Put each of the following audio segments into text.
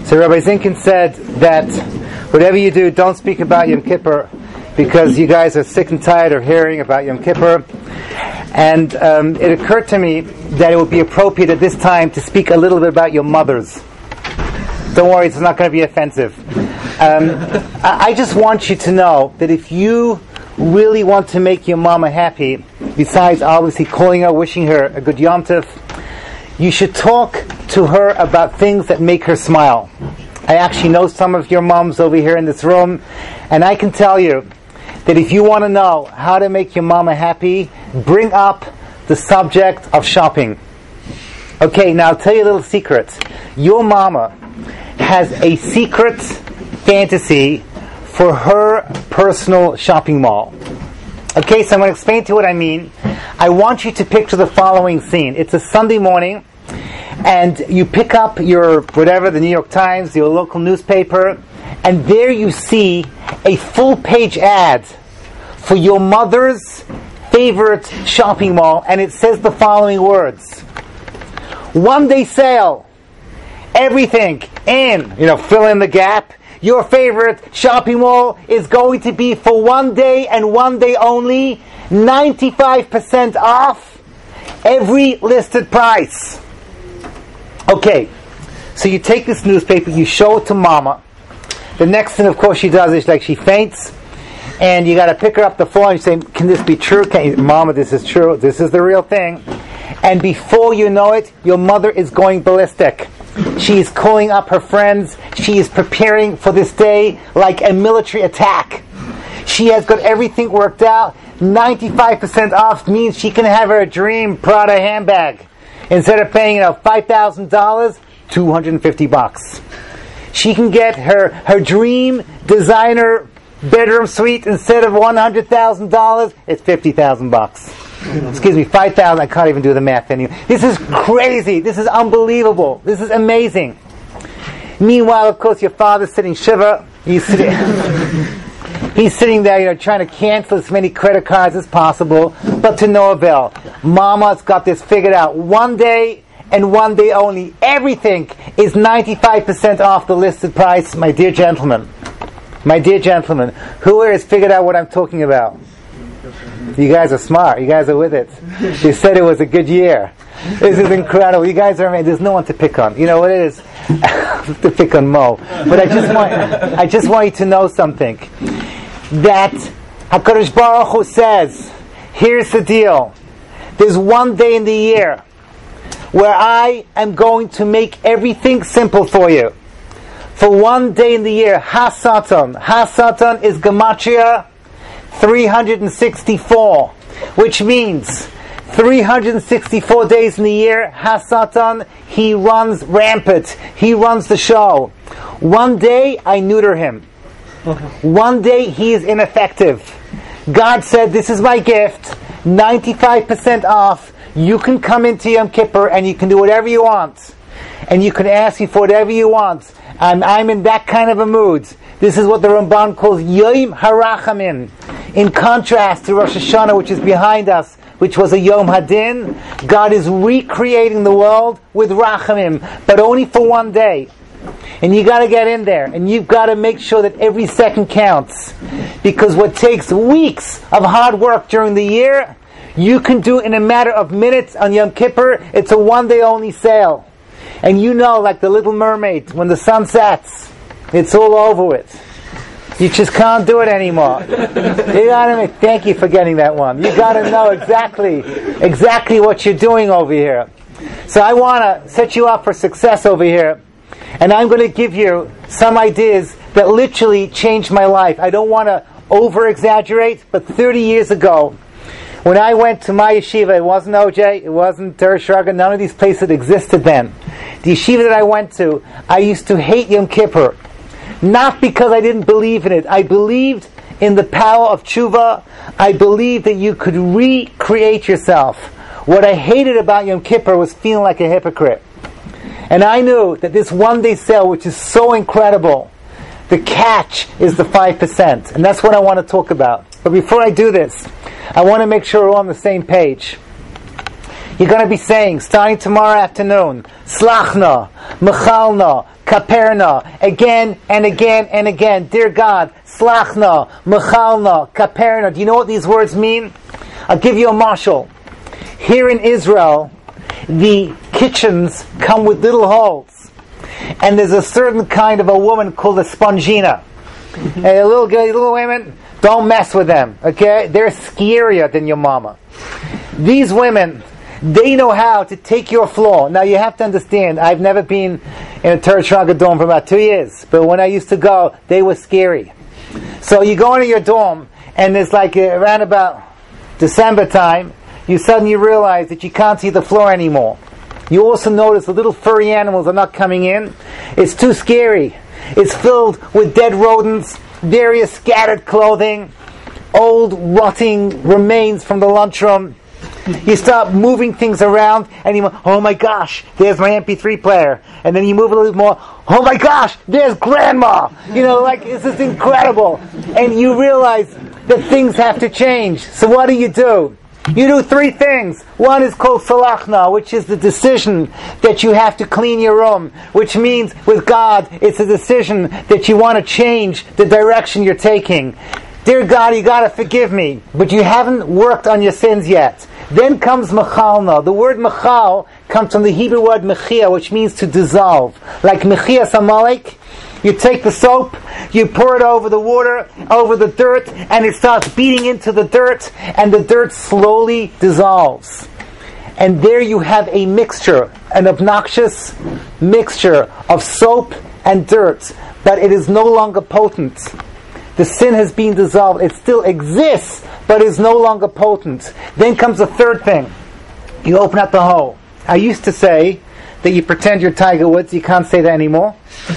So Rabbi Zinkin said that whatever you do, don't speak about Yom Kippur, because you guys are sick and tired of hearing about Yom Kippur. And it occurred to me that it would be appropriate at this time to speak a little bit about your mothers. Don't worry, it's not going to be offensive. I just want you to know that if you really want to make your mama happy, besides obviously calling her, wishing her a good Yom Tov, you should talk to her about things that make her smile. I actually know some of your moms over here in this room, and I can tell you that if you want to know how to make your mama happy, bring up the subject of shopping. Okay, now I'll tell you a little secret. Your mama has a secret fantasy for her personal shopping mall. Okay, so I'm going to explain to you what I mean. I want you to picture the following scene. It's a Sunday morning, and you pick up your, whatever, the New York Times, your local newspaper, and there you see a full-page ad for your mother's favorite shopping mall, and it says the following words. One-day sale. Everything in, fill in the gap. Your favorite shopping mall is going to be for one day and one day only, 95% off every listed price. Okay, so you take this newspaper, you show it to mama. The next thing, of course, she does is she faints, and you got to pick her up the phone and you say, "Can this be true? Mama, this is true. This is the real thing." And before you know it, your mother is going ballistic. She is calling up her friends. She is preparing for this day like a military attack. She has got everything worked out. 95% off means she can have her dream Prada handbag. Instead of paying, $5,000, $250. She can get her dream designer bedroom suite. Instead of $100,000, it's $50,000. Excuse me, 5,000. I can't even do the math anymore. This is crazy. This is unbelievable. This is amazing. Meanwhile, of course, your father's sitting shiva. He's sitting there, trying to cancel as many credit cards as possible, but to no avail. Mama's got this figured out. One day and one day only. Everything is 95% off the listed price, my dear gentlemen. My dear gentlemen, who here has figured out what I'm talking about? You guys are smart. You guys are with it. You said it was a good year. This is incredible. You guys are amazing. There's no one to pick on. You know what it is? To pick on Mo. But I just want you to know something. That HaKadosh Baruch Hu says, here's the deal. There's one day in the year where I am going to make everything simple for you. For one day in the year, Ha-Satan. Ha-Satan is Gematria 364, which means 364 days in the year, Ha-Satan, he runs rampant. He runs the show. One day, I neuter him. One day, he is ineffective. God said, this is my gift, 95% off. You can come into Yom Kippur and you can do whatever you want. And you can ask me for whatever you want. I'm in that kind of a mood. This is what the Ramban calls Yom HaRachamim. In contrast to Rosh Hashanah, which is behind us, which was a Yom Hadin, God is recreating the world with Rachamim, but only for one day. And you got to get in there, and you've got to make sure that every second counts. Because what takes weeks of hard work during the year, you can do in a matter of minutes on Yom Kippur. It's a one-day only sale. And like the Little Mermaid, when the sun sets, it's all over with. You just can't do it anymore. Thank you for getting that one. You got to know exactly what you're doing over here. So I want to set you up for success over here. And I'm going to give you some ideas that literally changed my life. I don't want to over-exaggerate, but 30 years ago, when I went to my yeshiva, it wasn't OJ, it wasn't Dershraga, none of these places existed then. The yeshiva that I went to, I used to hate Yom Kippur. Not because I didn't believe in it. I believed in the power of tshuva. I believed that you could recreate yourself. What I hated about Yom Kippur was feeling like a hypocrite. And I knew that this one-day sale, which is so incredible, the catch is the 5%. And that's what I want to talk about. But before I do this, I want to make sure we're all on the same page. You're going to be saying, starting tomorrow afternoon, Slachna, Mechalna, Kaperna, again and again and again. Dear God, Slachna, Mechalna, Kaperna. Do you know what these words mean? I'll give you a mashal. Here in Israel, the kitchens come with little holes. And there's a certain kind of a woman called a spongina. And little women, don't mess with them, okay? They're scarier than your mama. These women, they know how to take your floor. Now you have to understand, I've never been in a Torah Shraga dorm for about 2 years, but when I used to go, they were scary. So you go into your dorm, and it's like around about December time, you suddenly realize that you can't see the floor anymore. You also notice the little furry animals are not coming in. It's too scary. It's filled with dead rodents, various scattered clothing, old rotting remains from the lunchroom. You start moving things around, and you go, oh my gosh, there's my MP3 player. And then you move a little bit more, oh my gosh, there's grandma. This is incredible. And you realize that things have to change. So what do? You do 3 things. One is called salachna, which is the decision that you have to clean your room, which means with God, it's a decision that you want to change the direction you're taking. Dear God, you got to forgive me, but you haven't worked on your sins yet. Then comes mechalna. The word mechal comes from the Hebrew word mechia, which means to dissolve. Like mechias amalek, you take the soap, you pour it over the water, over the dirt, and it starts beating into the dirt, and the dirt slowly dissolves. And there you have a mixture, an obnoxious mixture of soap and dirt, but it is no longer potent. The sin has been dissolved. It still exists, but is no longer potent. Then comes the third thing. You open up the hole. I used to say that you pretend you're Tiger Woods. You can't say that anymore.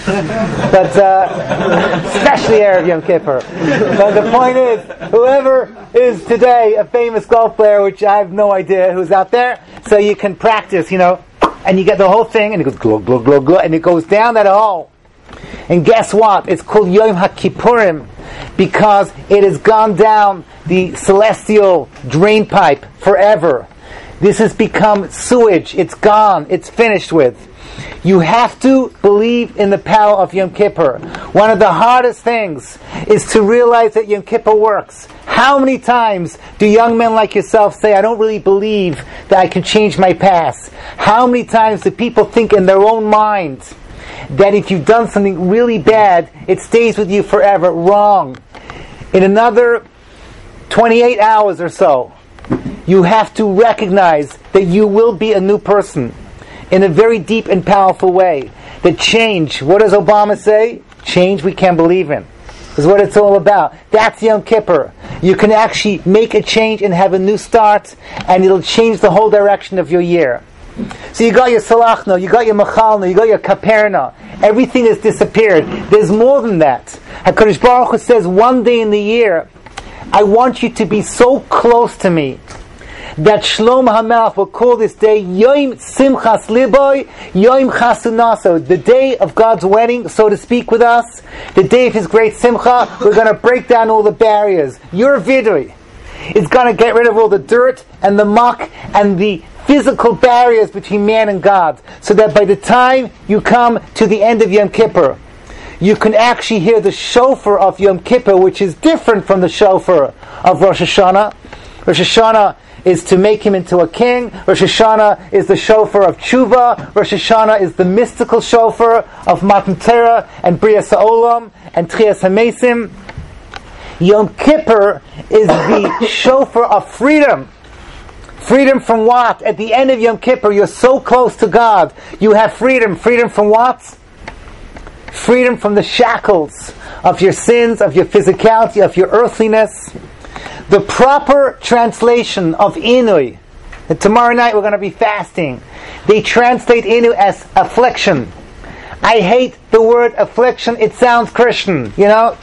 But especially Erev Yom Kippur. But the point is, whoever is today a famous golf player, which I have no idea who's out there, so you can practice, and you get the whole thing, and it goes glug, glug, glug, glug, and it goes down that hole. And guess what? It's called Yom HaKippurim because it has gone down the celestial drain pipe forever. This has become sewage. It's gone. It's finished with. You have to believe in the power of Yom Kippur. One of the hardest things is to realize that Yom Kippur works. How many times do young men like yourself say, I don't really believe that I can change my past? How many times do people think in their own minds that if you've done something really bad, it stays with you forever? Wrong. In another 28 hours or so, you have to recognize that you will be a new person in a very deep and powerful way. That change, what does Obama say? Change we can believe in. Is what it's all about. That's Yom Kippur. You can actually make a change and have a new start, and it'll change the whole direction of your year. So you got your salachna, you got your machalna, you got your kaperna. Everything has disappeared. There's more than that. HaKadosh Baruch Hu says, one day in the year, I want you to be so close to me that Shlomo HaMelech will call this day Yom Simchas Liboy, Yom Chasunaso, the day of God's wedding, so to speak, with us, the day of His great Simcha. We're going to break down all the barriers. Your vidui, it's going to get rid of all the dirt and the muck and the physical barriers between man and God, so that by the time you come to the end of Yom Kippur, you can actually hear the shofar of Yom Kippur, which is different from the shofar of Rosh Hashanah. Rosh Hashanah is to make him into a king. Rosh Hashanah is the shofar of Tshuva. Rosh Hashanah is the mystical shofar of Matan Torah and Bria Sa'olam and Trias HaMesim. Yom Kippur is the shofar of freedom. Freedom from what? At the end of Yom Kippur, you're so close to God. You have freedom. Freedom from what? Freedom from the shackles of your sins, of your physicality, of your earthliness. The proper translation of Inui, and tomorrow night we're going to be fasting, they translate Inu as affliction. I hate the word affliction. It sounds Christian,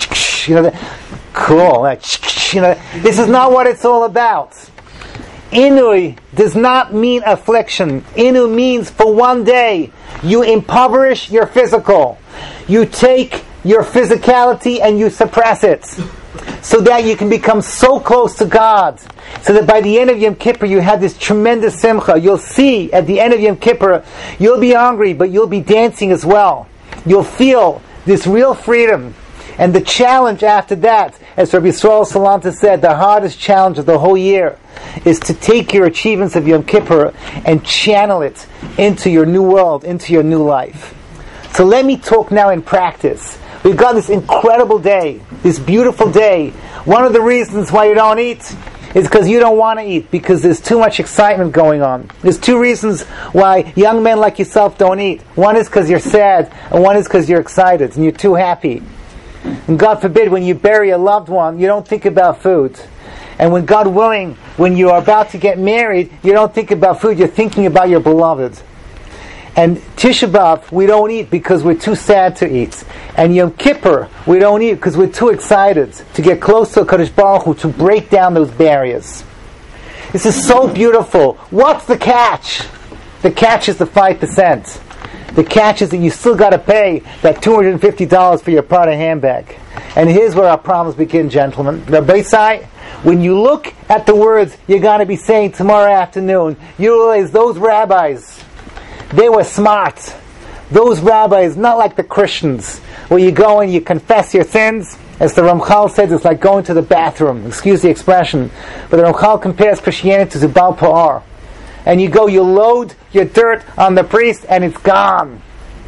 cool. This is not what it's all about. Inui does not mean affliction. Inu means for one day you impoverish your physical. You take your physicality and you suppress it. so that you can become so close to God, so that by the end of Yom Kippur you have this tremendous simcha. You'll see at the end of Yom Kippur, you'll be hungry, but you'll be dancing as well. You'll feel this real freedom. And the challenge after that, as Rabbi Yisrael Salanta said, the hardest challenge of the whole year is to take your achievements of Yom Kippur and channel it into your new world, into your new life. So let me talk now in practice. We've got this incredible day, this beautiful day. One of the reasons why you don't eat is because you don't want to eat, because there's too much excitement going on. There's two reasons why young men like yourself don't eat. One is because you're sad, and one is because you're excited, and you're too happy. And God forbid, when you bury a loved one, you don't think about food. And when God willing, when you are about to get married, you don't think about food, you're thinking about your beloved. And Tisha B'Av, we don't eat because we're too sad to eat. And Yom Kippur, we don't eat because we're too excited to get close to HaKadosh Baruch Hu, to break down those barriers. This is so beautiful. What's the catch? The catch is the 5%. The catch is that you still got to pay that $250 for your Prada handbag. And here's where our problems begin, gentlemen. Rabbi Sai, when you look at the words you're going to be saying tomorrow afternoon, you realize those rabbis, they were smart. Those rabbis, not like the Christians, where you go and you confess your sins. As the Ramchal said, it's like going to the bathroom. Excuse the expression. But the Ramchal compares Christianity to Baal Pa'ar. And you go, you load your dirt on the priest, and it's gone.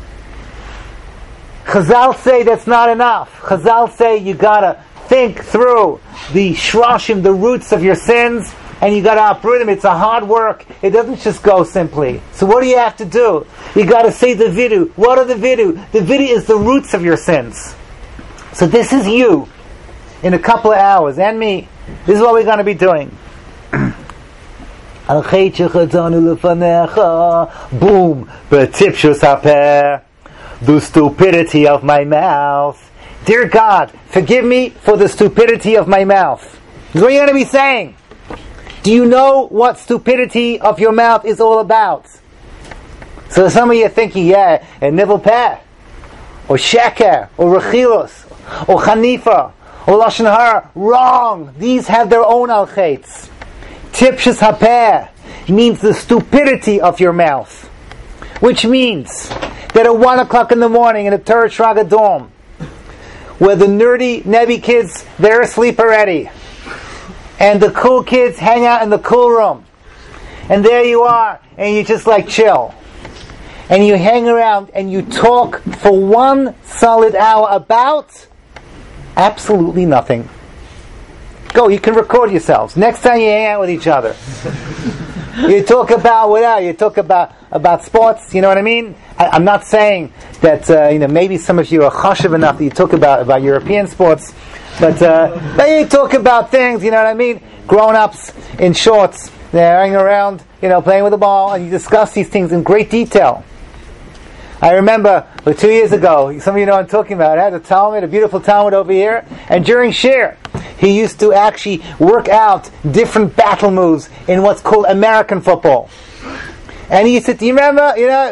Chazal say that's not enough. Chazal say you gotta think through the shrashim, the roots of your sins, and you gotta uproot them. It's a hard work. It doesn't just go simply. So what do you have to do? You gotta say the vidu. What are the vidu? The vidu is the roots of your sins. So this is you in a couple of hours, and me. This is what we're gonna be doing. Boom, betipshus hapeh, the stupidity of my mouth. Dear God, forgive me for the stupidity of my mouth. This is what you're going to be saying. Do you know what stupidity of your mouth is all about? So some of you are thinking, yeah, a nivel peh, or sheker, or rechilos, or chanifa, or lashon hara. Wrong. These have their own al-chaitz. Tipshus hapeh means the stupidity of your mouth, which means that at 1 o'clock in the morning in a Torah Shraga dorm, where the nerdy Nebi kids, they're asleep already, and the cool kids hang out in the cool room, and there you are, and you just like chill, and you hang around and you talk for 1 solid hour about absolutely nothing. Go, you can record yourselves. Next time you hang out with each other. You talk about whatever. You talk about sports, you know what I mean? I'm not saying that, maybe some of you are chashiv enough that you talk about European sports, but you talk about things, you know what I mean? Grown-ups in shorts, they're hanging around, playing with the ball, and you discuss these things in great detail. I remember 2 years ago, some of you know what I'm talking about, I had a Talmud, a beautiful Talmud over here, and during Shir, he used to actually work out different battle moves in what's called American football. And he said, do you remember,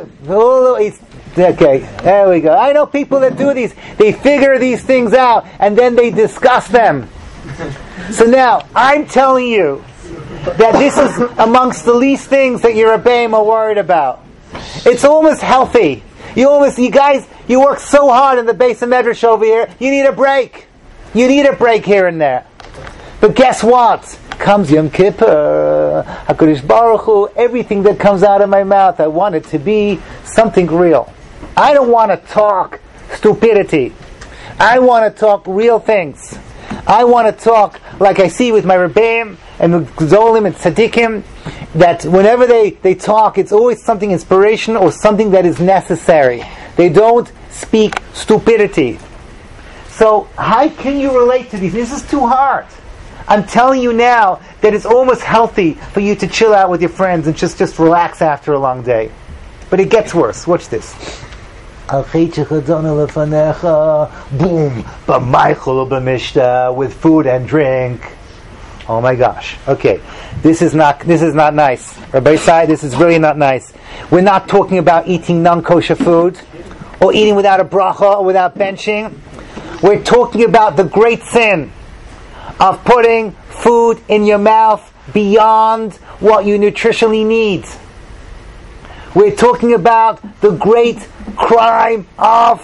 okay, there we go. I know people that do these, they figure these things out, and then they discuss them. So now, I'm telling you that this is amongst the least things that your Rebbeim are worried about. It's almost healthy. You guys, you work so hard in the base of Medrash over here, you need a break. You need a break here and there. But guess what? Comes Yom Kippur, HaKadosh Baruch Hu, everything that comes out of my mouth, I want it to be something real. I don't want to talk stupidity. I want to talk real things. I want to talk like I see with my Rebbeim and the Gdolim and Tzaddikim, that whenever they talk, it's always something inspirational or something that is necessary. They don't speak stupidity. So how can you relate to these? This is too hard. I'm telling you now that it's almost healthy for you to chill out with your friends and just relax after a long day. But it gets worse. Watch this. Boom, with food and drink. Oh my gosh. Okay, this is not nice. Rabbi Sai, this is really not nice. We're not talking about eating non-kosher food or eating without a bracha or without benching. We're talking about the great sin of putting food in your mouth beyond what you nutritionally need. We're talking about the great crime of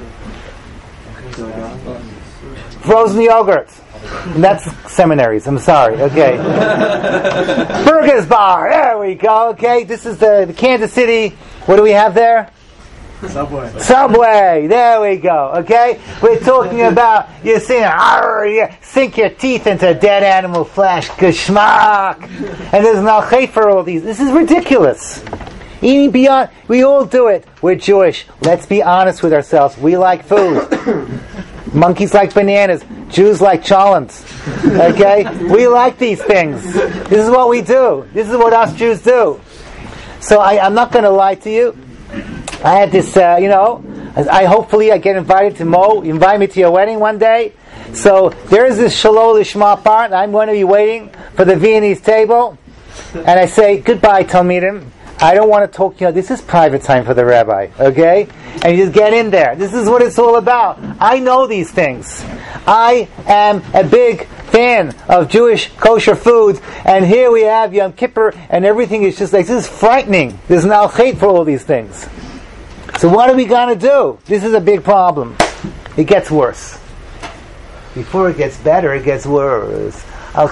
frozen yogurt. And that's seminaries, I'm sorry. Okay. Burgers Bar, there we go. Okay, this is the Kansas City. What do we have there? Subway, there we go. Okay, we're talking about you sink your teeth into dead animal flesh, geschmack, and there's no hate for all these. This is ridiculous. Eating beyond, we all do it. We're Jewish. Let's be honest with ourselves. We like food. Monkeys like bananas. Jews like cholents. Okay, we like these things. This is what we do. This is what us Jews do. So I'm not going to lie to you. I had this, I hopefully get invited to invite me to your wedding one day. So there is this Shalom Lishma part. I'm going to be waiting for the Viennese table. And I say, goodbye, Talmidim. I don't want to talk to you. This is private time for the rabbi, okay? And you just get in there. This is what it's all about. I know these things. I am a big fan of Jewish kosher foods, and here we have Yom Kippur, and everything is just like, this is frightening. There's now hate for all these things. So what are we going to do? This is a big problem. It gets worse. Before it gets better, it gets worse.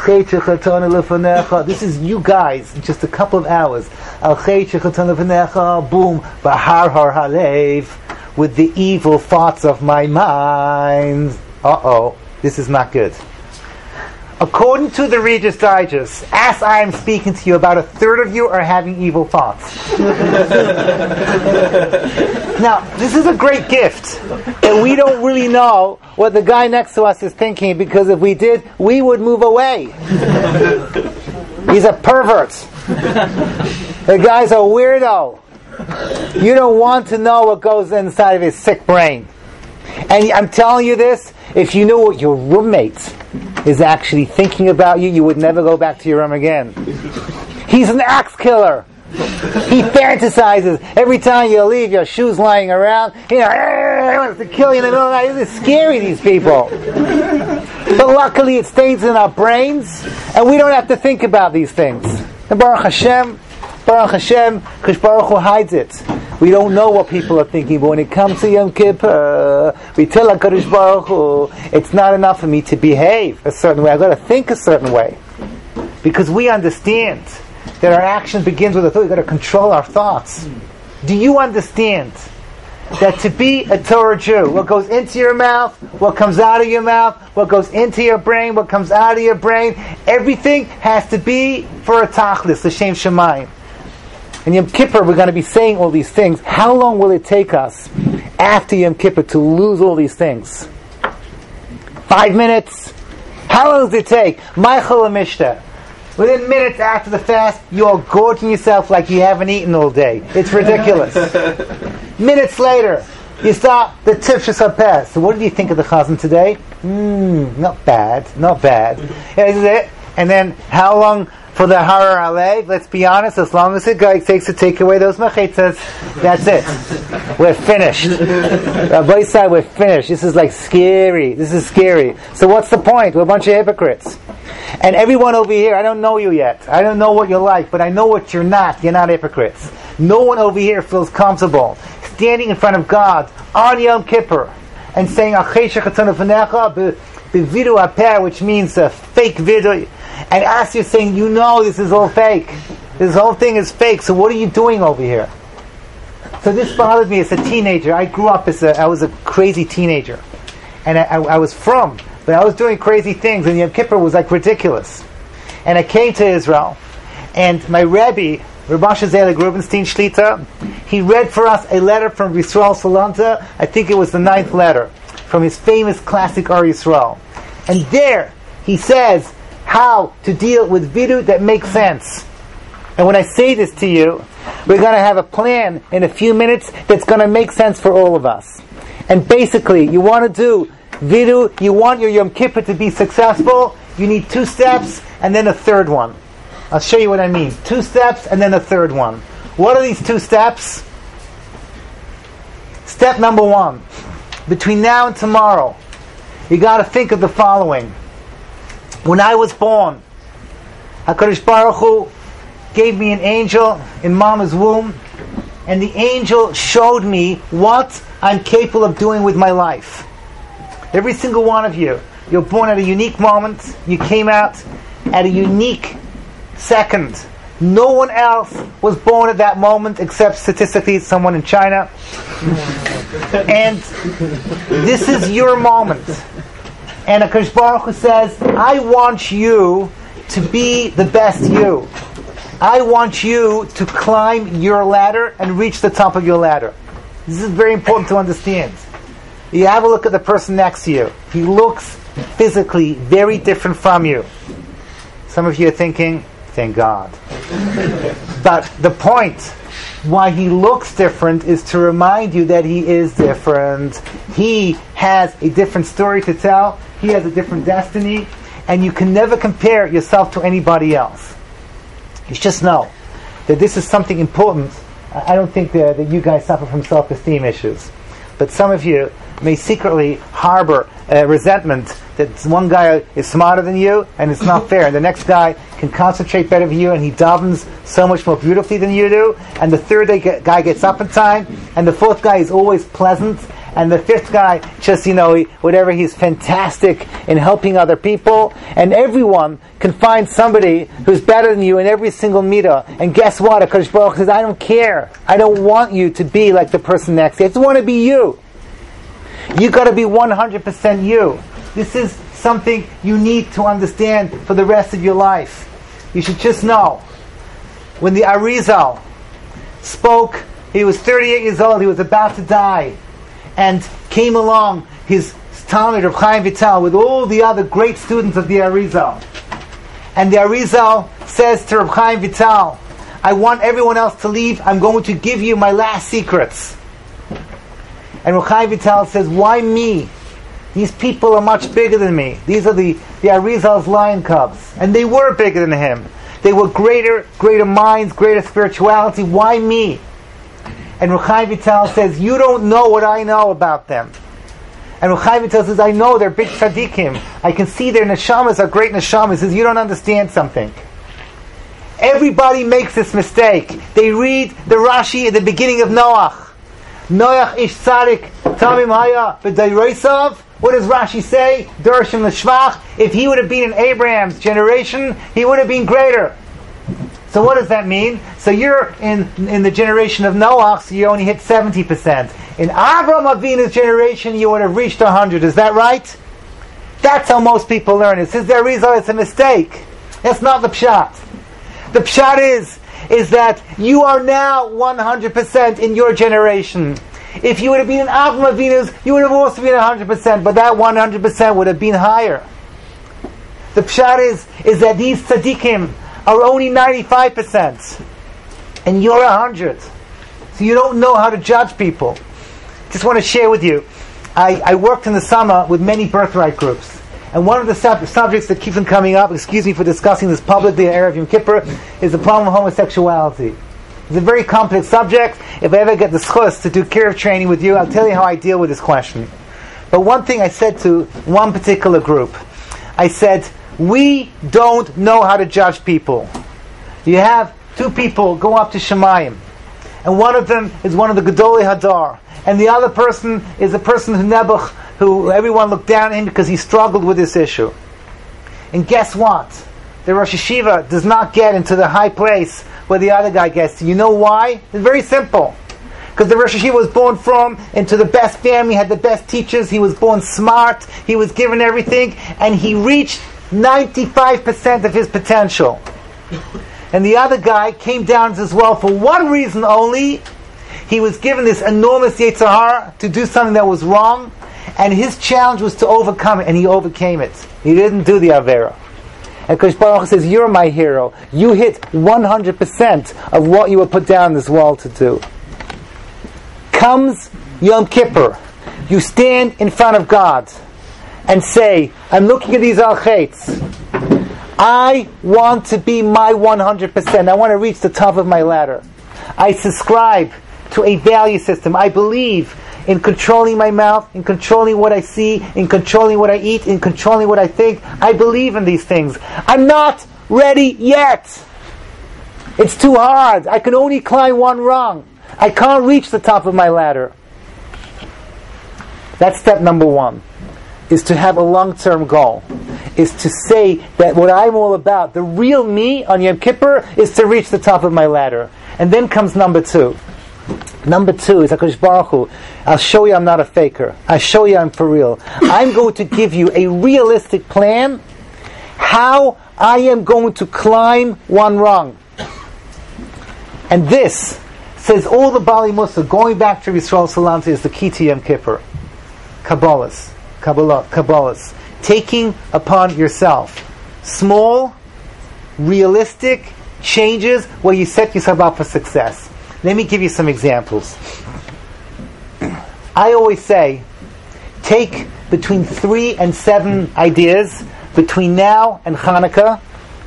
This is you guys in just a couple of hours. Boom, bahar har halev, with the evil thoughts of my mind. This is not good. According to the Reader's Digest, as I am speaking to you, about a third of you are having evil thoughts. Now, this is a great gift, and we don't really know what the guy next to us is thinking, because if we did, we would move away. He's a pervert. The guy's a weirdo. You don't want to know what goes inside of his sick brain. And I'm telling you this, if you knew what your roommate is actually thinking about you, you would never go back to your room again. He's an axe killer. He fantasizes every time you leave your shoes lying around. He wants to kill you in the middle of the night. This is scary, these people. But luckily it stays in our brains, and we don't have to think about these things. And Baruch Hashem, Kadosh Baruch Hu hides it. We don't know what people are thinking, but when it comes to Yom Kippur, we tell HaKadosh Baruch Hu, it's not enough for me to behave a certain way. I've got to think a certain way. Because we understand that our action begins with a thought. We've got to control our thoughts. Do you understand that to be a Torah Jew, what goes into your mouth, what comes out of your mouth, what goes into your brain, what comes out of your brain, everything has to be for a tachlis, l'shem shamayim. In Yom Kippur, we're going to be saying all these things. How long will it take us after Yom Kippur to lose all these things? 5 minutes? How long does it take? Michael Amishta. Within minutes after the fast, you're gorging yourself like you haven't eaten all day. It's ridiculous. Minutes later, you start the Tifshus HaPeh. So what did you think of the Chazan today? Not bad. Is it? And then how long for the Harar Alev? Let's be honest, as long as it takes to take away those machetzas, that's it. We're finished. Rabbi said we're finished. This is like scary. This is scary. So what's the point? We're a bunch of hypocrites. And everyone over here, I don't know you yet. I don't know what you're like, but I know what you're not. You're not hypocrites. No one over here feels comfortable standing in front of God on Yom Kippur and saying, which means a fake video. And as you're saying, you know this is all fake. This whole thing is fake. So what are you doing over here? So this bothered me as a teenager. I grew up I was a crazy teenager. And I was but I was doing crazy things. And Yom Kippur was like ridiculous. And I came to Israel. And my Rebbe, Rabbi Shazela Grubenstein Shlita, he read for us a letter from Yisrael Salanta. I think it was the 9th letter from his famous classic Ar Yisrael. And there he says how to deal with vidui that makes sense. And when I say this to you, we're going to have a plan in a few minutes that's going to make sense for all of us. And basically, you want to do vidui, you want your Yom Kippur to be successful, you need 2 steps and then a third one. I'll show you what I mean. 2 steps and then a third one. What are these 2 steps? Step number 1. Between now and tomorrow, you got to think of the following. When I was born, HaKadosh Baruch Hu gave me an angel in Mama's womb, and the angel showed me what I'm capable of doing with my life. Every single one of you, you're born at a unique moment. You came out at a unique second. No one else was born at that moment except statistically someone in China. And this is your moment. And HaKadosh Baruch Hu says, I want you to be the best you. I want you to climb your ladder and reach the top of your ladder. This is very important to understand. You have a look at the person next to you. He looks physically very different from you. Some of you are thinking, thank God. But the point why he looks different is to remind you that he is different. He has a different story to tell. He has a different destiny. And you can never compare yourself to anybody else. You just know that this is something important. I don't think that you guys suffer from self-esteem issues. But some of you may secretly harbor resentment that one guy is smarter than you and it's not fair, and the next guy can concentrate better than you and he davens so much more beautifully than you do, and the third guy gets up in time, and the fourth guy is always pleasant, and the fifth guy just, whatever, he's fantastic in helping other people, and everyone can find somebody who's better than you in every single midah. And guess what? HaKadosh Baruch Hu says, I don't care. I don't want you to be like the person next to you. I just want to be you. You got to be 100% you. This is something you need to understand for the rest of your life. You should just know, when the Arizal spoke, he was 38 years old, he was about to die, and came along his Talmud of Chaim Vital with all the other great students of the Arizal. And the Arizal says to Reb Chaim Vital, I want everyone else to leave, I'm going to give you my last secrets. And Reb Chaim Vital says, why me? These people are much bigger than me. These are the Arizal's lion cubs. And they were bigger than him. They were greater minds, greater spirituality. Why me? And Reb Chaim Vital says, you don't know what I know about them. And Reb Chaim Vital says, I know they're big tzaddikim. I can see their neshamas are great neshamas. He says, you don't understand something. Everybody makes this mistake. They read the Rashi at the beginning of Noach. Noach ish tzadik tamim haya b'dayreisav. What does Rashi say? Dershim l'shvach. If he would have been in Abraham's generation, he would have been greater. So what does that mean? So you're in the generation of Noach, so you only hit 70%. In Avraham Avinu's generation, you would have reached 100. Is that right? That's how most people learn. It says there is a mistake. That's not the pshat. The pshat is that you are now 100% in your generation. If you would have been in Avraham Avinu's, you would have also been 100%, but that 100% would have been higher. The pshat is that these tzaddikim are only 95%, and you're 100. So you don't know how to judge people. Just want to share with you, I worked in the summer with many birthright groups, and one of the subjects that keeps on coming up, excuse me for discussing this publicly in Erev Yom Kippur, is the problem of homosexuality. It's a very complex subject. If I ever get the schus to do kiruv training with you, I'll tell you how I deal with this question. But one thing I said to one particular group, I said, we don't know how to judge people. You have two people go up to Shemayim, and one of them is one of the Gedolei Hadar, and the other person is a person who everyone looked down on him because he struggled with this issue. And guess what? The Rosh Hashiva does not get into the high place where the other guy gets to. You know why? It's very simple. Because the Rosh Hashiva was born into the best family, had the best teachers, he was born smart, he was given everything, and he reached 95% of his potential. And the other guy came down as well for one reason only. He was given this enormous Yetzer Hara to do something that was wrong, and his challenge was to overcome it, and he overcame it. He didn't do the Avera. And Kodesh Baruch Hu says, you're my hero. You hit 100% of what you were put down this world to do. Comes Yom Kippur. You stand in front of God and say, I'm looking at these al-chaitz. I want to be my 100%. I want to reach the top of my ladder. I subscribe to a value system. I believe in controlling my mouth, in controlling what I see, in controlling what I eat, in controlling what I think. I believe in these things. I'm not ready yet. It's too hard. I can only climb one rung. I can't reach the top of my ladder. That's step number one, is to have a long-term goal. Is to say that what I'm all about, the real me on Yom Kippur, is to reach the top of my ladder. And then comes number two. Number two is HaKadosh Baruch Hu, I'll show you I'm not a faker. I'll show you I'm for real. I'm going to give you a realistic plan how I am going to climb one rung. And this, says all the Bali Musa, going back to Yisrael Salanter, is the key to Yom Kippur. Kabbalas. Taking upon yourself small, realistic changes where you set yourself up for success. Let me give you some examples. I always say, take between 3 and 7 ideas between now and Hanukkah.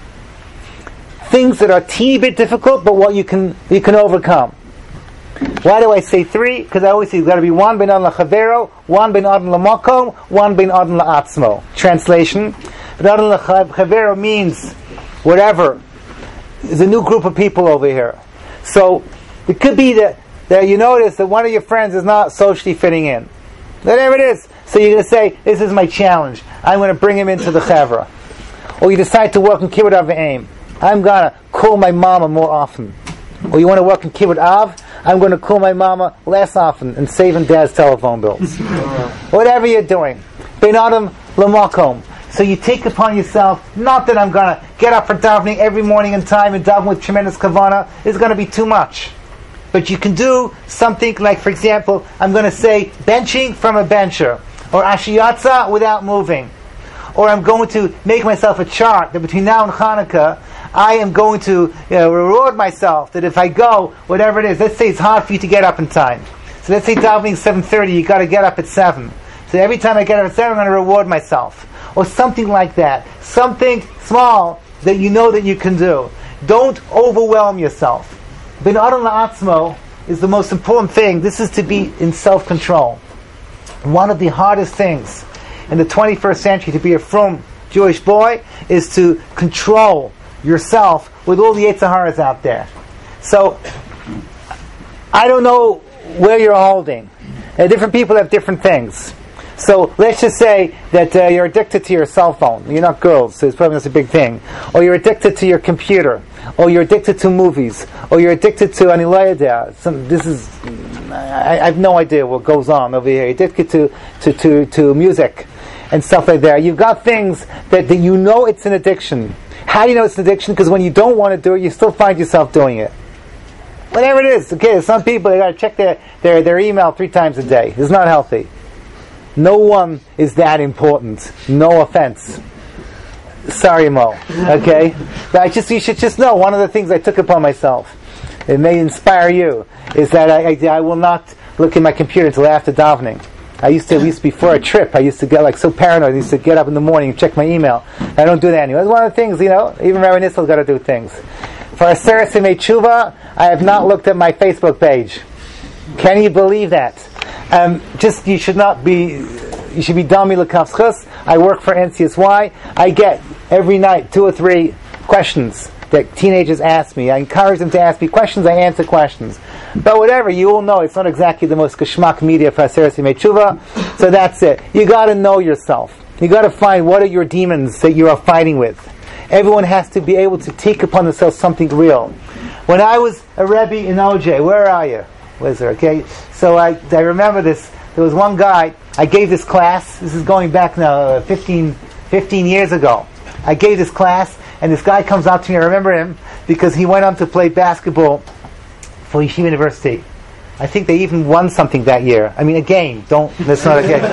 Things that are a teeny bit difficult, but what you can overcome. Why do I say 3? Because I always say there's got to be one ben adon lachavero, one ben adon lamakom, one ben adon la'atzmo. Translation: ben adon lachavero means whatever. There's a new group of people over here, so it could be that you notice that one of your friends is not socially fitting in. Whatever it is, so you're going to say, "This is my challenge. I'm going to bring him into the chevra." Or you decide to work in kibbutz av v'aim. I'm going to call my mama more often. Or you want to work in kibbutz av, I'm going to call my mama less often and saving dad's telephone bills. Whatever you're doing. Ben Adam Lamakom. So you take upon yourself, not that I'm going to get up for davening every morning in time and daven with tremendous kavanah. It's going to be too much. But you can do something like, for example, I'm going to say benching from a bencher. Or ashiyatza without moving. Or I'm going to make myself a chart that between now and Hanukkah, I am going to reward myself that if I go, whatever it is, let's say it's hard for you to get up in time. So let's say davening 7:30, you got to get up at 7. So every time I get up at 7, I'm going to reward myself. Or something like that. Something small that you know that you can do. Don't overwhelm yourself. Ben adon la'atzmo is the most important thing. This is to be in self-control. One of the hardest things in the 21st century to be a frum Jewish boy is to control yourself with all the Yetzer Haras out there. So, I don't know where you're holding. Different people have different things. So, let's just say that you're addicted to your cell phone. You're not girls, so it's probably not a big thing. Or you're addicted to your computer. Or you're addicted to movies. Or you're addicted to anilayadeh. I have no idea what goes on over here. You're addicted to music and stuff like that. You've got things that you know it's an addiction. How do you know it's an addiction? Because when you don't want to do it, you still find yourself doing it. Whatever it is. Okay, some people, they got to check their email 3 times a day. It's not healthy. No one is that important. No offense. Sorry, Mo. Okay? But you should just know, one of the things I took upon myself, it may inspire you, is that I will not look at my computer until after davening. I used to, at least before a trip, I used to get so paranoid. I used to get up in the morning and check my email. I don't do that anymore. It's one of the things, even Rabbi Nissel's got to do things. For Aseret Simei Tshuva, I have not looked at my Facebook page. Can you believe that? You should be Dami L'Kaf Chus. I work for NCSY. I get every night 2 or 3 questions that teenagers ask me. I encourage them to ask me questions. I answer questions. But whatever, you all know it's not exactly the most geschmack media for Aseret Simei Tshuva. So that's it. You got to know yourself. You got to find what are your demons that you are fighting with. Everyone has to be able to take upon themselves something real. When I was a Rebbe in OJ, where are you? Where's there? Okay. So I remember this. There was one guy. I gave this class. This is going back now 15 years ago. I gave this class, and this guy comes up to me. I remember him because he went on to play basketball for Yeshiva University. I think they even won something that year. I mean, a game. That's not a game.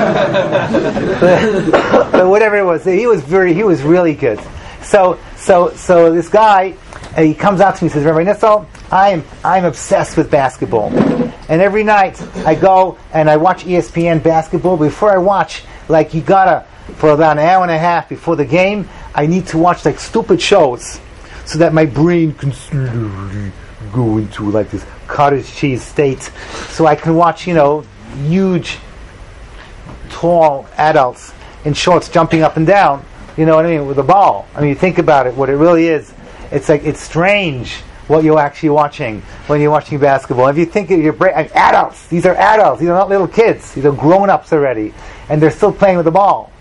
but whatever it was, he was really good. So this guy, he comes out to me and says, Rabbi Nissel, I'm obsessed with basketball. And every night I go and I watch ESPN basketball. Before I watch, you gotta, for about an hour and a half before the game, I need to watch stupid shows so that my brain can slowly go into this cottage cheese state. So I can watch, huge, tall adults in shorts jumping up and down. You know what I mean? With a ball. I mean, you think about it. What it really is, it's strange what you're actually watching when you're watching basketball. If you think of your brain, adults. These are adults. These are not little kids. These are grown-ups already, and they're still playing with the ball.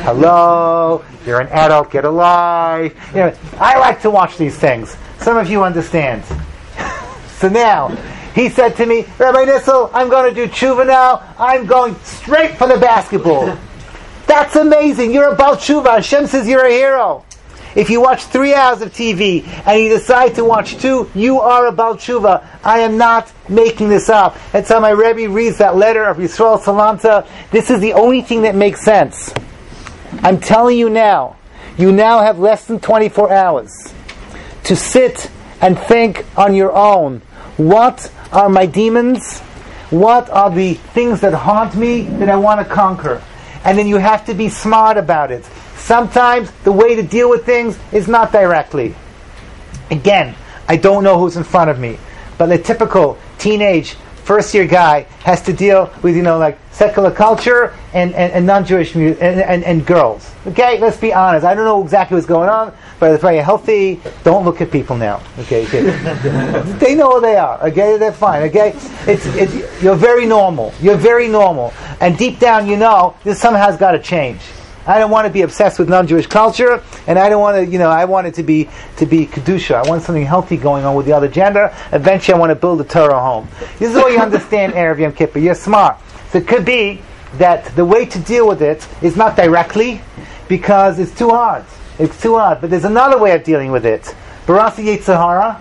Hello, you're an adult. Get a life. You know, I like to watch these things. Some of you understand. So now, he said to me, Rabbi Nissel, I'm going to do tshuva now. I'm going straight for the basketball. That's amazing. You're about tshuva. Hashem says you're a hero. If you watch 3 hours of TV and you decide to watch 2, you are about tshuva. I am not making this up. That's how my Rebbe reads that letter of Yisrael Salanta. This is the only thing that makes sense. I'm telling you now, you now have less than 24 hours to sit and think on your own. What are my demons? What are the things that haunt me that I want to conquer? And then you have to be smart about it. Sometimes the way to deal with things is not directly. Again, I don't know who's in front of me, but a typical teenage first-year guy has to deal with, like secular culture and non-Jewish music and girls. Okay, let's be honest. I don't know exactly what's going on, but if you're healthy, don't look at people now. Okay, they know who they are. Okay, they're fine. Okay, it's you're very normal. You're very normal, and deep down, this somehow has got to change. I don't want to be obsessed with non-Jewish culture, and I don't want to, I want it to be kedusha. I want something healthy going on with the other gender. Eventually, I want to build a Torah home. This is what you understand, Erev Yom Kippur. You're smart. So it could be that the way to deal with it is not directly, because it's too hard. It's too hard. But there's another way of dealing with it. Barasi Yetzer Hara,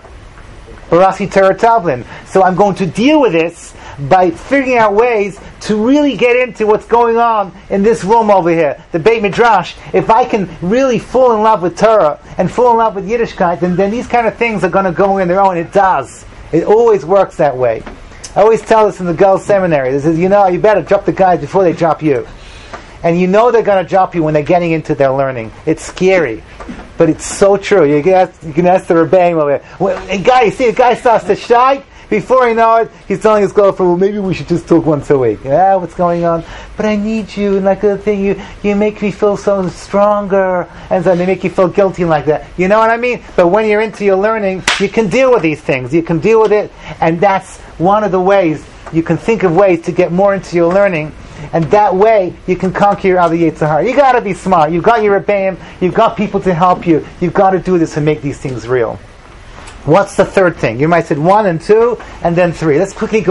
Barasi Torah Tavlin. So I'm going to deal with this by figuring out ways to really get into what's going on in this room over here, the Beit Midrash. If I can really fall in love with Torah and fall in love with Yiddishkeit, then these kind of things are going to go in their own. It does. It always works that way. I always tell this in the girls' seminary. This is, you better drop the guys before they drop you. And they're going to drop you when they're getting into their learning. It's scary, but it's so true. You can ask the Rebbeim over there. Well, a guy starts to shy. Before you know it, he's telling his girlfriend, well, maybe we should just talk once a week. Yeah, what's going on? But I need you, and like the thing, you make me feel so stronger, and so they make you feel guilty like that. You know what I mean? But when you're into your learning, you can deal with these things. You can deal with it, and that's one of the ways. You can think of ways to get more into your learning, and that way you can conquer your other Yetzer Hara. You got to be smart. You've got your Rebbeim. You've got people to help you. You've got to do this and make these things real. What's the third thing? You might say 1 and 2 and then 3. Let's quickly go